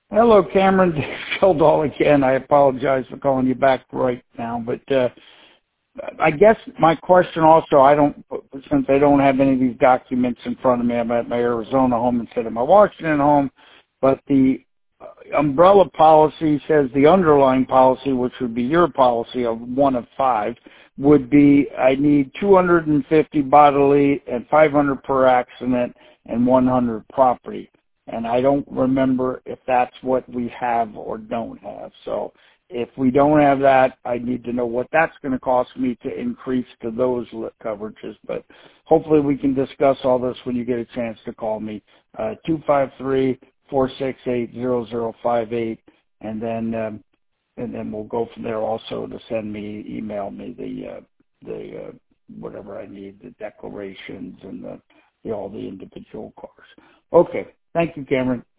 Hello, Cameron. Kildall again. I apologize for calling you back right now, but I guess my question also, since I don't have any of these documents in front of me, I'm at my Arizona home instead of my Washington home, but the umbrella policy says the underlying policy, which would be your policy of one of five, would be I need 250 bodily and 500 per accident and 100 property. And I don't remember if that's what we have or don't have. So if we don't have that, I need to know what that's going to cost me to increase to those coverages. But hopefully we can discuss all this when you get a chance to call me. 253-468-0058, and then we'll go from there. Also to email me the whatever I need, the declarations and all the individual cars. Okay. Thank you, Cameron.